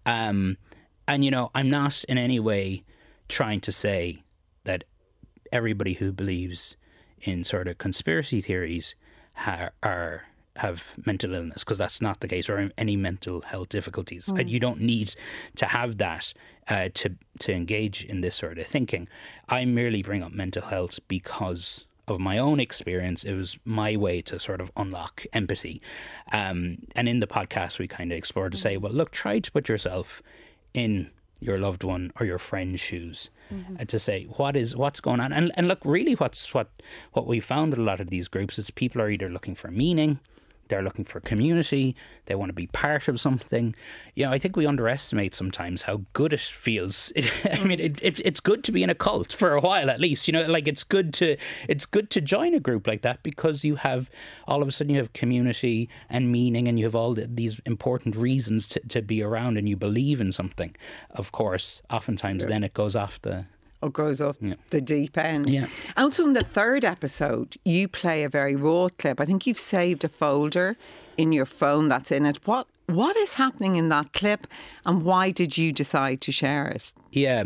[SPEAKER 8] Um, and you know, I'm not in any way trying to say that everybody who believes in sort of conspiracy theories ha- are. have mental illness, because that's not the case, or any mental health difficulties. Mm. And you don't need to have that uh, to to engage in this sort of thinking. I merely bring up mental health because of my own experience. It was my way to sort of unlock empathy. Um, and in the podcast, we kind of explored to say, well, look, try to put yourself in your loved one or your friend's shoes, mm-hmm. and to say, what is what's going on? And, and look, really what's what what we found with a lot of these groups is people are either looking for meaning, they're looking for community, they want to be part of something. You know, I think we underestimate sometimes how good it feels. It, I mean, it, it, it's good to be in a cult for a while at least. You know, like it's good to it's good to join a group like that, because you have, all of a sudden you have community and meaning, and you have all the, these important reasons to, to be around, and you believe in something. Of course, oftentimes yeah. then it goes off the...
[SPEAKER 2] Or goes off
[SPEAKER 8] yeah.
[SPEAKER 2] the deep end.
[SPEAKER 8] Yeah.
[SPEAKER 2] Also, in the third episode, you play a very raw clip. I think you've saved a folder in your phone that's in it. What What is happening in that clip, and why did you decide to share it?
[SPEAKER 8] Yeah.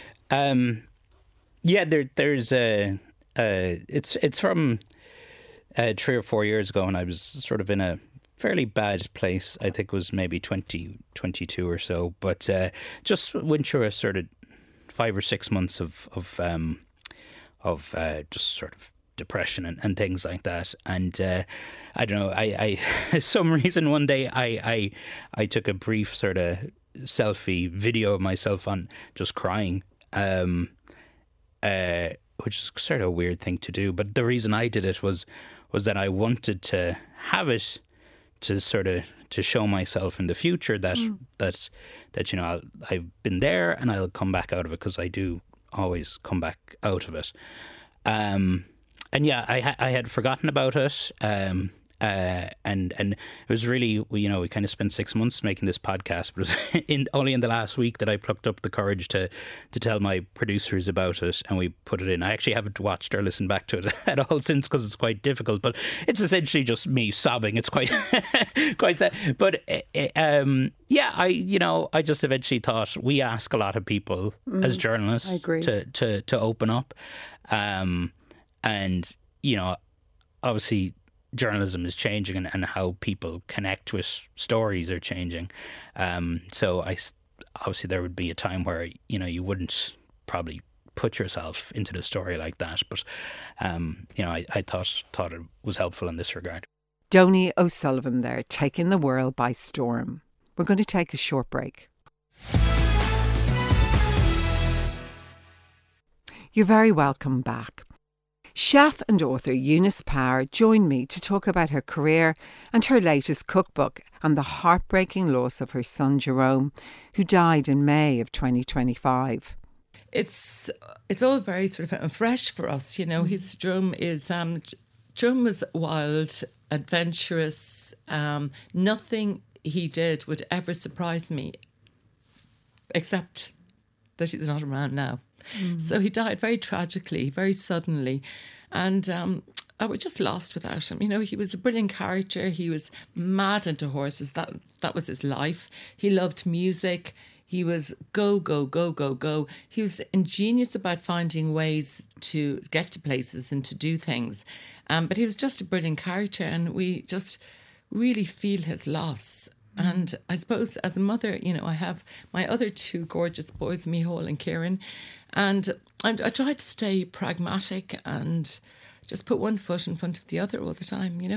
[SPEAKER 8] Um, yeah, there, there's a... Uh, it's, it's from uh, three or four years ago, and I was sort of in a fairly bad place. I think it was maybe twenty, twenty-two or so. But uh, just went through a sort of five or six months of of um, of uh, just sort of depression and, and things like that. And uh, I don't know, I, I some reason one day I, I I took a brief sort of selfie video of myself on just crying. Um, uh, which is sort of a weird thing to do. But the reason I did it was was that I wanted to have it to sort of to show myself in the future that mm. that that you know I'll, I've been there and I'll come back out of it, because I do always come back out of it. Um, and yeah, I ha- I had forgotten about it. Um, Uh, and and it was really, you know, we kind of spent six months making this podcast, but it was in, only in the last week that I plucked up the courage to to tell my producers about it, and we put it in. I actually haven't watched or listened back to it at all since, because it's quite difficult, but it's essentially just me sobbing. It's quite quite sad. But um, yeah, I you know I just eventually thought, we ask a lot of people mm, as journalists
[SPEAKER 2] I agree.
[SPEAKER 8] to to to open up, um, and you know, obviously, journalism is changing, and, and how people connect with stories are changing. Um, so I obviously there would be a time where, you know, you wouldn't probably put yourself into the story like that. But um, you know, I, I thought thought it was helpful in this regard.
[SPEAKER 2] Donie O'Sullivan there, taking the world by storm. We're going to take a short break. You're very welcome back. Chef and author Eunice Power joined me to talk about her career and her latest cookbook, and the heartbreaking loss of her son Jerome, who died in May of twenty twenty-five.
[SPEAKER 9] It's it's all very sort of fresh for us, you know. His Jerome is um, Jerome was wild, adventurous. Um, nothing he did would ever surprise me, except that he's not around now. Mm. So he died very tragically, very suddenly. And um, I was just lost without him. You know, he was a brilliant character. He was mad into horses. That that was his life. He loved music. He was go, go, go, go, go. He was ingenious about finding ways to get to places and to do things. Um, but he was just a brilliant character, and we just really feel his loss. And I suppose as a mother, you know, I have my other two gorgeous boys, Micheál and Kieran, and I, I try to stay pragmatic and just put one foot in front of the other all the time, you know.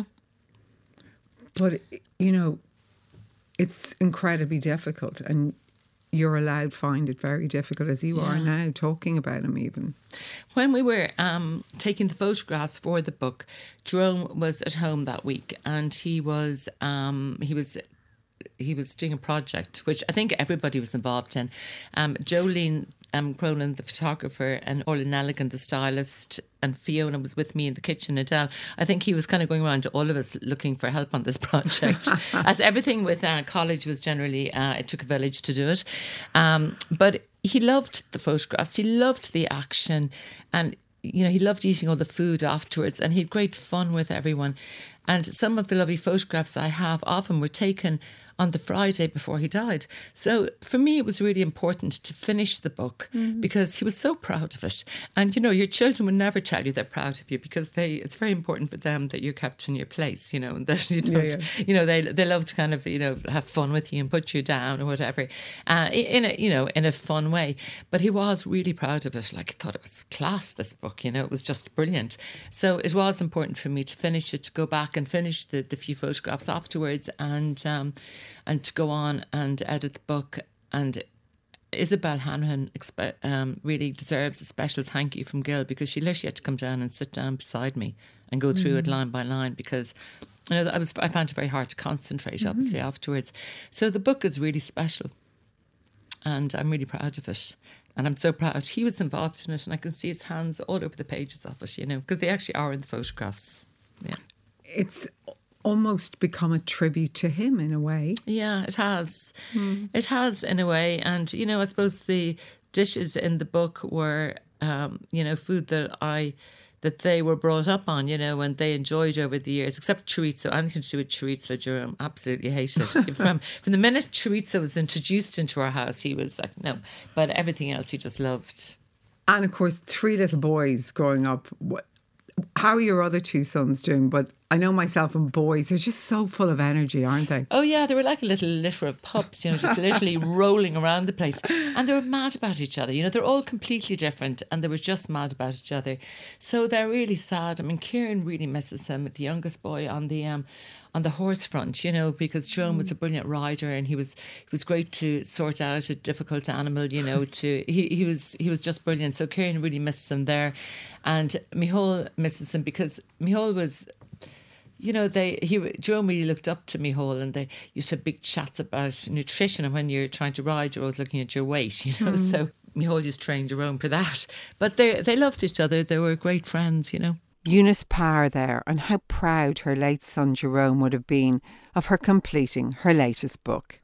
[SPEAKER 2] But, you know, it's incredibly difficult, and you're allowed to find it very difficult, as you yeah. are now, talking about him even.
[SPEAKER 9] When we were um, taking the photographs for the book, Jerome was at home that week, and he was um, he was... he was doing a project which I think everybody was involved in. Um, Jolene um, Cronin, the photographer, and Orla Nelligan, the stylist, and Fiona was with me in the kitchen. Adele, I think he was kind of going around to all of us looking for help on this project. As everything with uh, college was generally, uh, it took a village to do it. Um, but he loved the photographs. He loved the action, and you know, he loved eating all the food afterwards, and he had great fun with everyone. And some of the lovely photographs I have of him were taken on the Friday before he died. So for me, it was really important to finish the book mm. because he was so proud of it. And, you know, your children would never tell you they're proud of you, because they it's very important for them that you're kept in your place, you know, and that you don't, yeah, yeah. you know, they they love to kind of, you know, have fun with you and put you down or whatever, uh, in a, you know, in a fun way. But he was really proud of it. Like, I thought it was class, this book, you know, it was just brilliant. So it was important for me to finish it, to go back and finish the, the few photographs afterwards, and um, and to go on and edit the book. And Isabel Hanrahan expe- um, really deserves a special thank you from Gil, because she literally had to come down and sit down beside me and go through mm-hmm. it line by line, because you know I was I found it very hard to concentrate mm-hmm. obviously afterwards. So the book is really special, and I'm really proud of it. And I'm so proud he was involved in it, and I can see his hands all over the pages of it, you know, because they actually are in the photographs. Yeah,
[SPEAKER 2] it's almost become a tribute to him in a way.
[SPEAKER 9] Yeah, it has. Mm. It has in a way. And, you know, I suppose the dishes in the book were, um, you know, food that I, that they were brought up on, you know, and they enjoyed over the years, except chorizo. Anything to do with chorizo, Jerome absolutely hated it. from, from the minute chorizo was introduced into our house, he was like, no. But everything else he just loved.
[SPEAKER 2] And, of course, three little boys growing up. What, how are your other two sons doing? But I know myself and boys, they're just so full of energy, aren't they?
[SPEAKER 9] Oh, yeah, they were like a little litter of pups, you know, just literally rolling around the place. And they were mad about each other. You know, they're all completely different, and they were just mad about each other. So they're really sad. I mean, Kieran really misses him, the youngest boy, on the um, on the horse front, you know, because Jerome was a brilliant rider, and he was he was great to sort out a difficult animal, you know. To he, he was he was just brilliant. So Kieran really misses him there, and Micheál misses him because Micheál was, you know, they he Jerome really looked up to Micheál, and they used to have big chats about nutrition. And when you're trying to ride, you're always looking at your weight, you know. Mm. So Micheál just trained Jerome for that. But they they loved each other. They were great friends, you know.
[SPEAKER 2] Eunice Parr there, and how proud her late son Jerome would have been of her completing her latest book.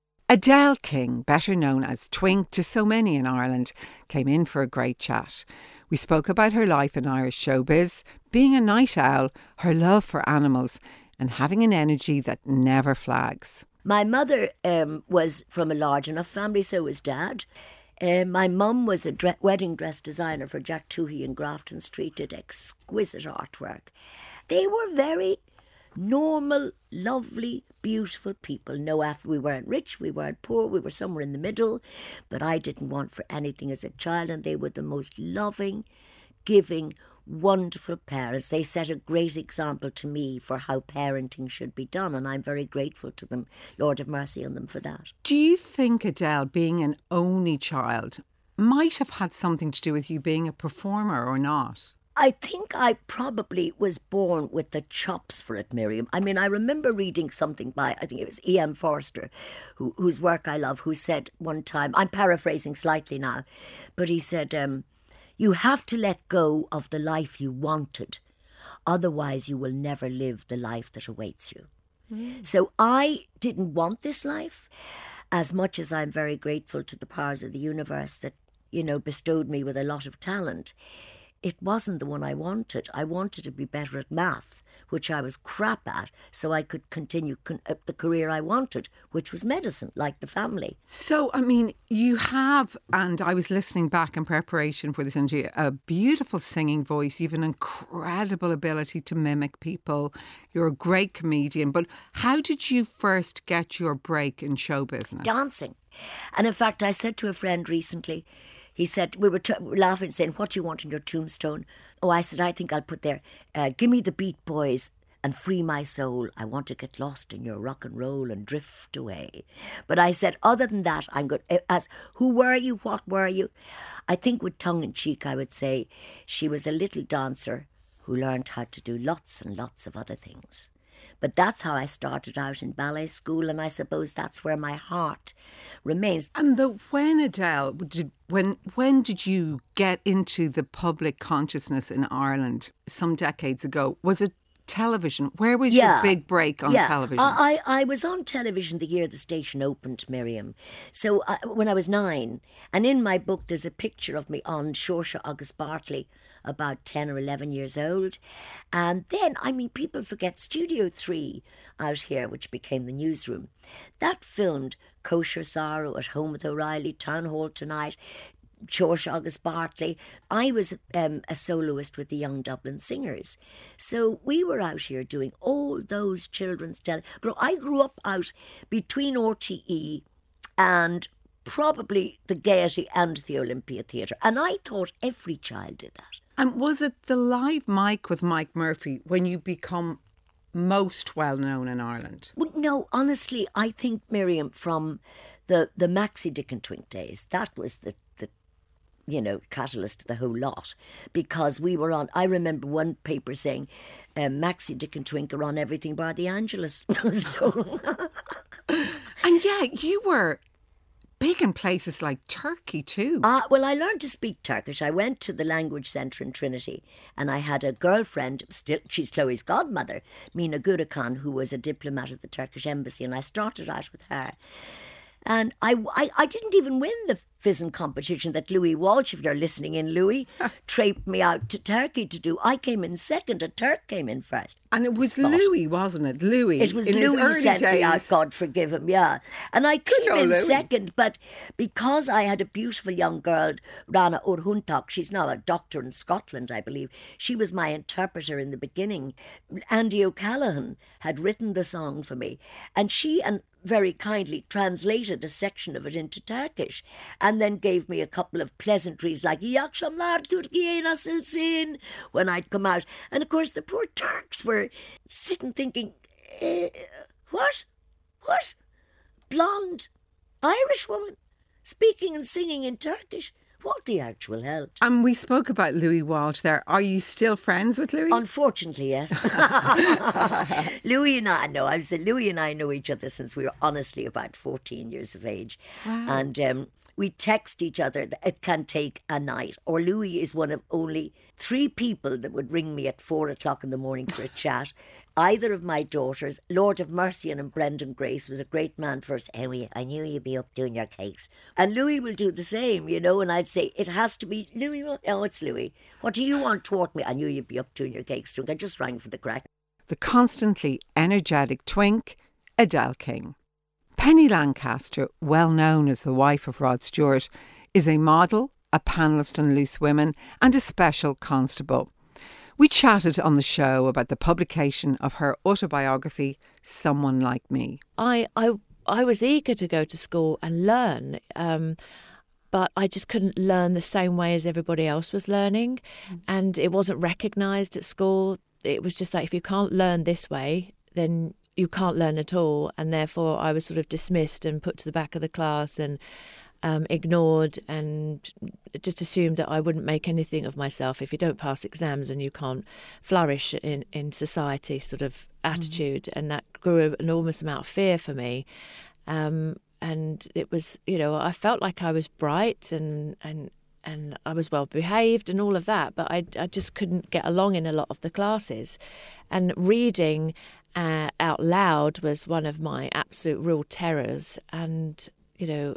[SPEAKER 2] Adele King, better known as Twink to so many in Ireland, came in for a great chat. We spoke about her life in Irish showbiz, being a night owl, her love for animals, and having an energy that never flags.
[SPEAKER 10] My mother um, was from a large enough family, so was Dad. Uh, my mum was a dre- wedding dress designer for Jack Toohey in Grafton Street, did exquisite artwork. They were very normal, lovely, beautiful people. No, after we weren't rich, we weren't poor, we were somewhere in the middle, but I didn't want for anything as a child, and they were the most loving, giving, wonderful parents. They set a great example to me for how parenting should be done, and I'm very grateful to them. Lord have mercy on them for that.
[SPEAKER 2] Do you think, Adele, being an only child might have had something to do with you being a performer or not?
[SPEAKER 10] I think I probably was born with the chops for it, Miriam. I mean, I remember reading something by, I think it was E M Forster, who, whose work I love, who said one time, I'm paraphrasing slightly now, but he said, um, you have to let go of the life you wanted. Otherwise, you will never live the life that awaits you. Mm. So I didn't want this life, as much as I'm very grateful to the powers of the universe that, you know, bestowed me with a lot of talent. It wasn't the one I wanted. I wanted to be better at math, which I was crap at, so I could continue con- the career I wanted, which was medicine, like the family.
[SPEAKER 2] So, I mean, you have, and I was listening back in preparation for this interview, a beautiful singing voice. You have an incredible ability to mimic people. You're a great comedian. But how did you first get your break in show business?
[SPEAKER 10] Dancing. And in fact, I said to a friend recently, he said, we were t- laughing, saying, what do you want on your tombstone? Oh, I said, I think I'll put there, uh, give me the Beat Boys and free my soul. I want to get lost in your rock and roll and drift away. But I said, other than that, I'm good. As who were you? What were you? I think with tongue in cheek, I would say she was a little dancer who learned how to do lots and lots of other things. But that's how I started out in ballet school, and I suppose that's where my heart remains.
[SPEAKER 2] And the when, Adele, did, when when did you get into the public consciousness in Ireland some decades ago? Was it television? Where was
[SPEAKER 10] yeah.
[SPEAKER 2] your big break on
[SPEAKER 10] yeah.
[SPEAKER 2] television?
[SPEAKER 10] I, I, I was on television the year the station opened, Miriam. So I, when I was nine, and in my book there's a picture of me on Saoirse August Bartley, about ten or eleven years old. And then, I mean, people forget Studio three out here, which became the newsroom. That filmed Kosher Sorrow, At Home with O'Reilly, Town Hall Tonight, Saoirse August Bartley. I was um, a soloist with the Young Dublin Singers. So we were out here doing all those children's tele. But I grew up out between R T E and probably the Gaiety and the Olympia Theatre. And I thought every child did that.
[SPEAKER 2] And was it the live mic with Mike Murphy when you become most well known in Ireland?
[SPEAKER 10] Well, no, honestly, I think, Miriam, from the, the Maxi Dick and Twink days, that was the, the, you know, catalyst to the whole lot. Because we were on, I remember one paper saying, um, Maxi Dick and Twink are on everything bar the Angelus. so,
[SPEAKER 2] and yeah, you were big in places like Turkey too.
[SPEAKER 10] Uh, well, I learned to speak Turkish. I went to the language centre in Trinity, and I had a girlfriend, still, she's Chloe's godmother, Mina Gurakan, who was a diplomat at the Turkish embassy, and I started out with her. And I, I, I didn't even win the fizzing competition that Louis Walsh, if you're listening in, Louis, traped me out to Turkey to do. I came in second, a Turk came in first.
[SPEAKER 2] And it was
[SPEAKER 10] Spot.
[SPEAKER 2] Louis, wasn't it? Louis.
[SPEAKER 10] It was
[SPEAKER 2] in
[SPEAKER 10] Louis who
[SPEAKER 2] his early
[SPEAKER 10] sent
[SPEAKER 2] days.
[SPEAKER 10] me out, God forgive him, yeah. And I came in
[SPEAKER 2] Louis.
[SPEAKER 10] second, but because I had a beautiful young girl, Rana Urhuntak, she's now a doctor in Scotland, I believe. She was my interpreter in the beginning. Andy O'Callaghan had written the song for me, and she and very kindly translated a section of it into Turkish and then gave me a couple of pleasantries like "İyi akşamlar Türkiye nasılsın" when I'd come out. And of course the poor Turks were sitting thinking, Uh, what? What? Blonde Irish woman speaking and singing in Turkish? What the actual hell?
[SPEAKER 2] And we spoke about Louis Walsh there. Are you still friends with Louis?
[SPEAKER 10] Unfortunately, yes. Louis and I, no, I was Louis and I know each other since we were honestly about fourteen years of age. Wow. And um, we text each other. It can take a night. Or Louis is one of only three people that would ring me at four o'clock in the morning for a chat. Either of my daughters, Lord of Mercy and Brendan Grace, was a great man for us. Anyway, I knew you'd be up doing your cakes. And Louis will do the same, you know, and I'd say, it has to be Louis. Oh, it's Louis. What do you want toward me? I knew you'd be up doing your cakes. I just rang for the crack.
[SPEAKER 2] The constantly energetic twink, Adele King. Penny Lancaster, well known as the wife of Rod Stewart, is a model, a panellist on Loose Women, and a special constable. We chatted on the show about the publication of her autobiography, Someone Like Me.
[SPEAKER 11] I I, I was eager to go to school and learn, um, but I just couldn't learn the same way as everybody else was learning. Mm. And it wasn't recognised at school. It was just like, if you can't learn this way, then you can't learn at all. And therefore I was sort of dismissed and put to the back of the class and Um, ignored, and just assumed that I wouldn't make anything of myself. If you don't pass exams and you can't flourish in, in society sort of attitude. Mm-hmm. And that grew an enormous amount of fear for me. Um, and it was, you know, I felt like I was bright and, and, and I was well behaved and all of that, but I, I just couldn't get along in a lot of the classes. And reading uh, out loud was one of my absolute real terrors. And, you know,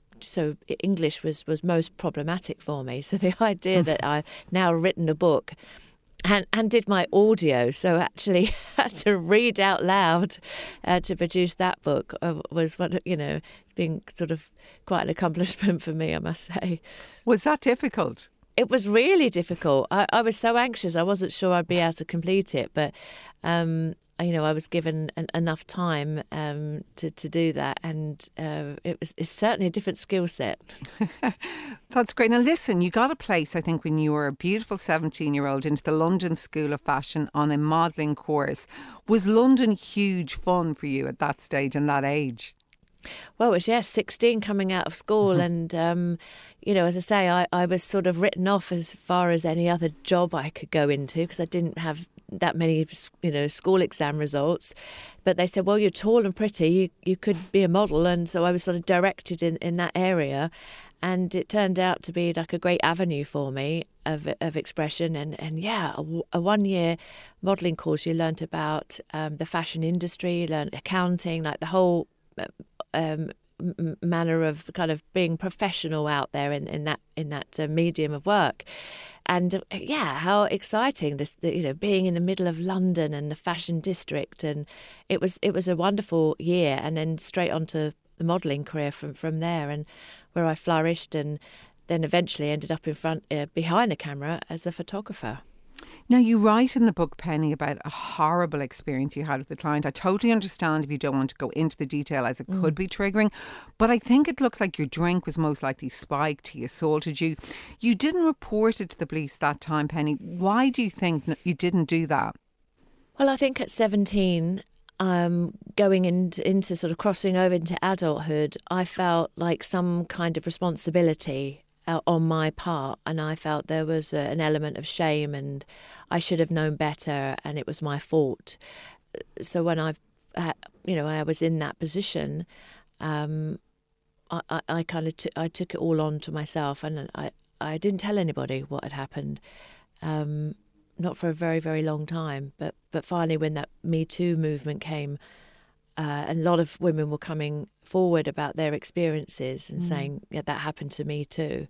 [SPEAKER 11] so English was, was most problematic for me. So the idea that I've now written a book and, and did my audio, so actually had to read out loud uh, to produce that book uh, was, what you know, being sort of quite an accomplishment for me, I must say.
[SPEAKER 2] Was that difficult?
[SPEAKER 11] It was really difficult. I, I was so anxious. I wasn't sure I'd be able to complete it, but um, you know, I was given an, enough time um, to to do that, and uh, it was it's certainly a different skill set.
[SPEAKER 2] That's great. Now, listen, you got a place, I think, when you were a beautiful seventeen-year-old into the London School of Fashion on a modelling course. Was London huge fun for you at that stage and that age?
[SPEAKER 11] Well, it was, yes, sixteen coming out of school. Mm-hmm. And, um, you know, as I say, I, I was sort of written off as far as any other job I could go into because I didn't have that many, you know, school exam results. But they said, well, you're tall and pretty, you, you could be a model. And so I was sort of directed in, in that area. And it turned out to be like a great avenue for me of of expression. And, and yeah, a, a one-year modelling course, you learnt about um, the fashion industry, you learnt accounting, like the whole um, m- manner of kind of being professional out there in, in that in that uh, medium of work. And uh, yeah, how exciting this, the, you know, being in the middle of London and the fashion district. And it was it was a wonderful year. And then straight onto the modelling career from, from there, and where I flourished, and then eventually ended up in front, uh, behind the camera as a photographer.
[SPEAKER 2] Now, you write in the book, Penny, about a horrible experience you had with the client. I totally understand if you don't want to go into the detail, as it mm. could be triggering, but I think it looks like your drink was most likely spiked. He assaulted you. You didn't report it to the police that time, Penny. Why do you think you didn't do that?
[SPEAKER 11] Well, I think at seventeen, um, going into, into sort of crossing over into adulthood, I felt like some kind of responsibility Uh, on my part, and I felt there was a, an element of shame, and I should have known better, and it was my fault. So when I, uh, you know, I was in that position, um, I, I, I kind of t- I took it all on to myself, and I, I didn't tell anybody what had happened, um, not for a very, very long time. But but finally, when that Me Too movement came, Uh, a lot of women were coming forward about their experiences and mm. saying, yeah, that happened to me too.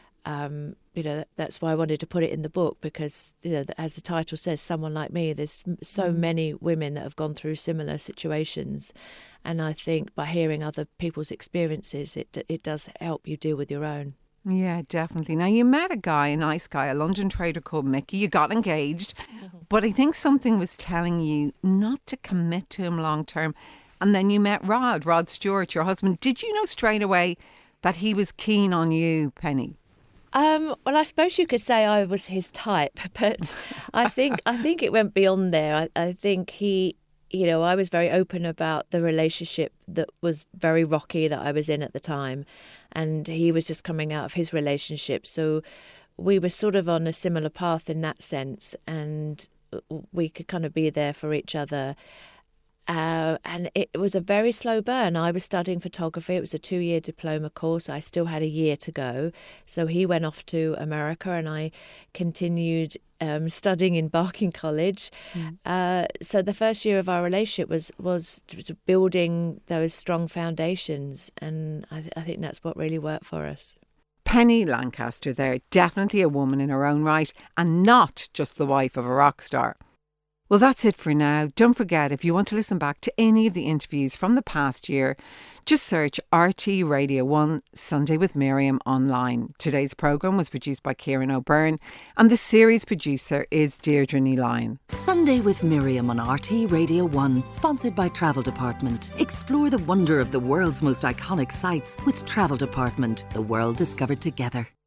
[SPEAKER 11] Um, you know, that, that's why I wanted to put it in the book, because, you know, as the title says, Someone Like Me, there's so mm. many women that have gone through similar situations. And I think by hearing other people's experiences, it it does help you deal with your own.
[SPEAKER 2] Yeah, definitely. Now, you met a guy, a nice guy, a London trader called Mickey. You got engaged, but I think something was telling you not to commit to him long term. And then you met Rod, Rod Stewart, your husband. Did you know straight away that he was keen on you, Penny?
[SPEAKER 11] Um, well, I suppose you could say I was his type, but I think I think it went beyond there. I, I think he you know, I was very open about the relationship that was very rocky that I was in at the time. And he was just coming out of his relationship. So we were sort of on a similar path in that sense. And we could kind of be there for each other. Uh, and it was a very slow burn. I was studying photography. It was a two-year diploma course. I still had a year to go. So he went off to America and I continued um, studying in Barking College. Mm. Uh, so the first year of our relationship was, was building those strong foundations. And I, I think that's what really worked for us.
[SPEAKER 2] Penny Lancaster there, definitely a woman in her own right and not just the wife of a rock star. Well, that's it for now. Don't forget, if you want to listen back to any of the interviews from the past year, just search R T Radio one Sunday with Miriam online. Today's programme was produced by Kieran O'Byrne and the series producer is Deirdre Neeline.
[SPEAKER 1] Sunday with Miriam on R T Radio one, sponsored by Travel Department. Explore the wonder of the world's most iconic sites with Travel Department, the world discovered together.